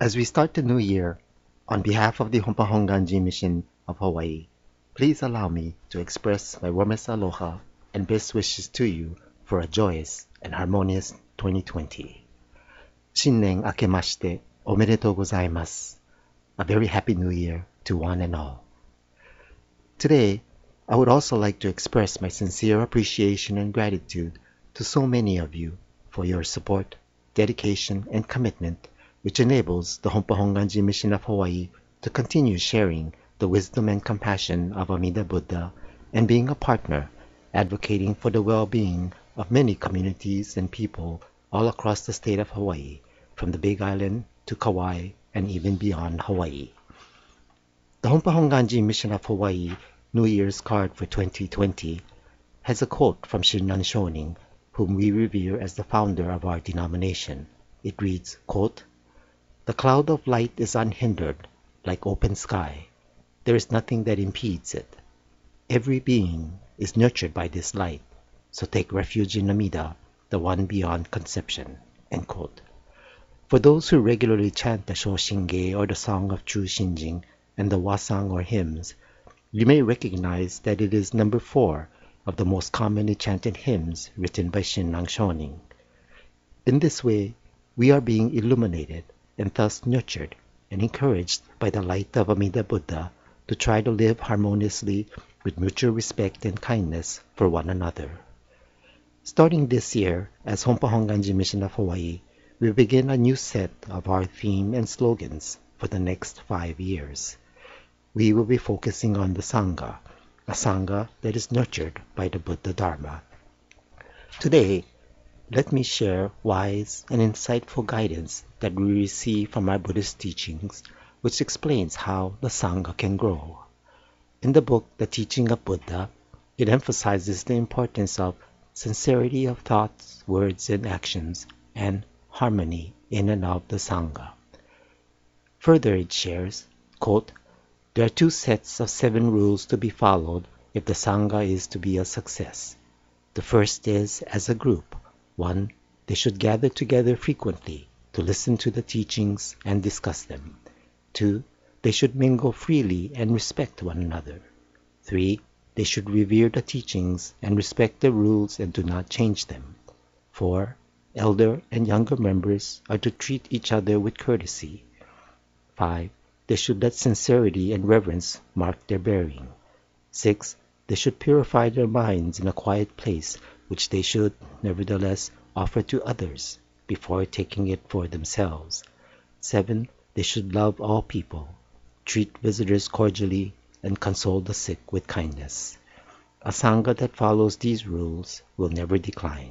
As we start the new year, on behalf of the Humpahonganji Mission of Hawaii, please allow me to express my warmest aloha and best wishes to you for a joyous and harmonious 2020. Shinnen akemashite omedetou gozaimasu. A very happy new year to one and all. Today, I would also like to express my sincere appreciation and gratitude to so many of you for your support, dedication, and commitment, which enables the Humpahonganji Mission of Hawaii to continue sharing the wisdom and compassion of Amida Buddha and being a partner advocating for the well-being of many communities and people all across the state of Hawaii, from the Big Island to Kauai and even beyond Hawaii. The Humpahonganji Mission of Hawaii New Year's card for 2020 has a quote from Shinran Shonin, whom we revere as the founder of our denomination. It reads, quote, "The cloud of light is unhindered, like open sky. There is nothing that impedes it. Every being is nurtured by this light, so take refuge in Amida, the one beyond conception." End quote. For those who regularly chant the Shoshinge or the Song of True Shinjin and the Wasang or hymns, you may recognize that it is number 4 of the most commonly chanted hymns written by Shinran Shonin. In this way, we are being illuminated and thus nurtured and encouraged by the light of Amida Buddha to try to live harmoniously with mutual respect and kindness for one another. Starting this year, as Humpahonganji Mission of Hawaii, we begin a new set of our theme and slogans for the next 5 years. We will be focusing on the Sangha, a Sangha that is nurtured by the Buddha Dharma. Today, let me share wise and insightful guidance that we receive from our Buddhist teachings, which explains how the Sangha can grow. In the book, The Teaching of Buddha, it emphasizes the importance of sincerity of thoughts, words, and actions, and harmony in and of the Sangha. Further, it shares, quote, "There are 2 sets of 7 rules to be followed if the Sangha is to be a success. The first is, as a group, 1. They should gather together frequently to listen to the teachings and discuss them. 2. They should mingle freely and respect one another. 3. They should revere the teachings and respect the rules and do not change them. 4. Elder and younger members are to treat each other with courtesy. 5. They should let sincerity and reverence mark their bearing. 6. They should purify their minds in a quiet place, which they should, nevertheless, offer to others before taking it for themselves. 7. They should love all people, treat visitors cordially, and console the sick with kindness. A Sangha that follows these rules will never decline."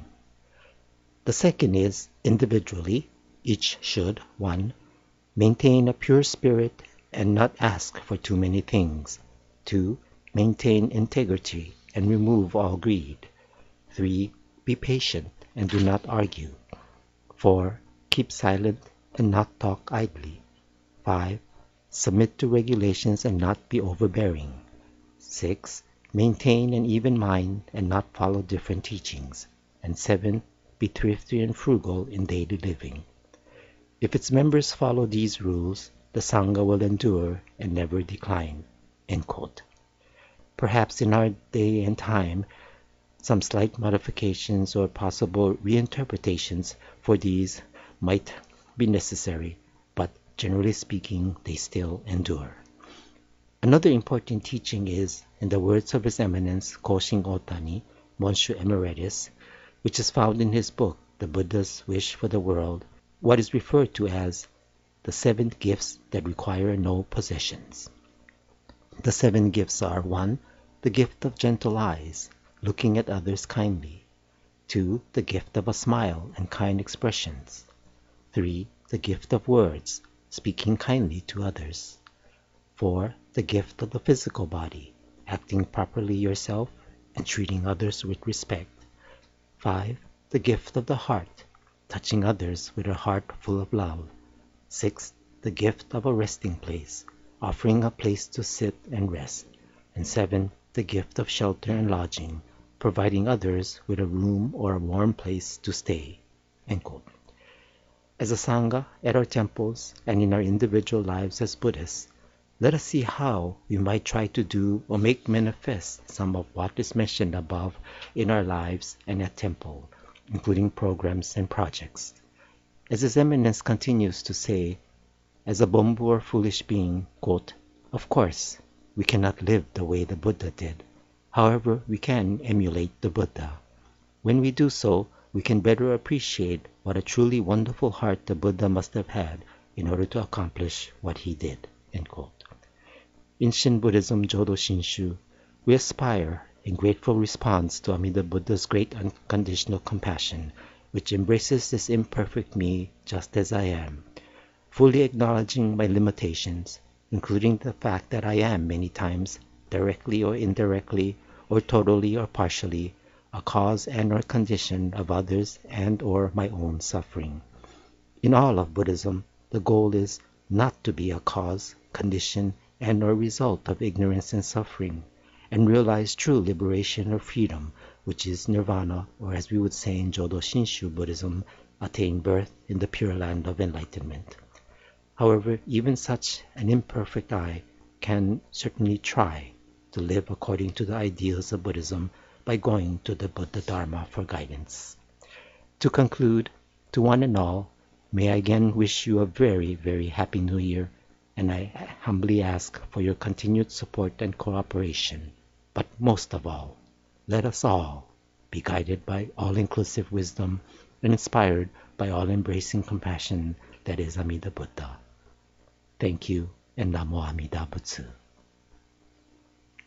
The second is, individually, each should, 1. Maintain a pure spirit and not ask for too many things. 2. Maintain integrity and remove all greed. 3. Be patient and do not argue. 4. Keep silent and not talk idly. 5. Submit to regulations and not be overbearing. 6. Maintain an even mind and not follow different teachings. And 7. Be thrifty and frugal in daily living. If its members follow these rules, the Sangha will endure and never decline. End quote. Perhaps in our day and time, some slight modifications or possible reinterpretations for these might be necessary, but generally speaking, they still endure. Another important teaching is, in the words of His Eminence Koshin Otani, Monshu Emeritus, which is found in his book, The Buddha's Wish for the World, what is referred to as the 7 gifts that require no possessions. The 7 gifts are: 1. The gift of gentle eyes, looking at others kindly. 2. The gift of a smile and kind expressions. 3. The gift of words, speaking kindly to others. 4. The gift of the physical body, acting properly yourself and treating others with respect. 5. The gift of the heart, touching others with a heart full of love. 6. The gift of a resting place, offering a place to sit and rest. And 7. The gift of shelter and lodging, providing others with a room or a warm place to stay. End quote. As a Sangha at our temples and in our individual lives as Buddhists, let us see how we might try to do or make manifest some of what is mentioned above in our lives and at temple, including programs and projects. As His Eminence continues to say, as a Bombu or foolish being, quote, of course, we cannot live the way the Buddha did. However, we can emulate the Buddha. When we do so, we can better appreciate what a truly wonderful heart the Buddha must have had in order to accomplish what he did. End quote. In Shin Buddhism Jodo Shinshu, we aspire in grateful response to Amida Buddha's great unconditional compassion, which embraces this imperfect me just as I am, fully acknowledging my limitations, including the fact that I am many times, directly or indirectly, or totally or partially, a cause and or condition of others and or my own suffering. In all of Buddhism, the goal is not to be a cause, condition, and or result of ignorance and suffering, and realize true liberation or freedom, which is nirvana, or as we would say in Jodo Shinshu Buddhism, attain birth in the Pure Land of enlightenment. However, even such an imperfect I can certainly try to live according to the ideals of Buddhism by going to the Buddha Dharma for guidance. To conclude, to one and all, may I again wish you a very, very happy New Year, and I humbly ask for your continued support and cooperation. But most of all, let us all be guided by all-inclusive wisdom and inspired by all-embracing compassion that is Amida Buddha. Thank you, and Namo Amida Butsu.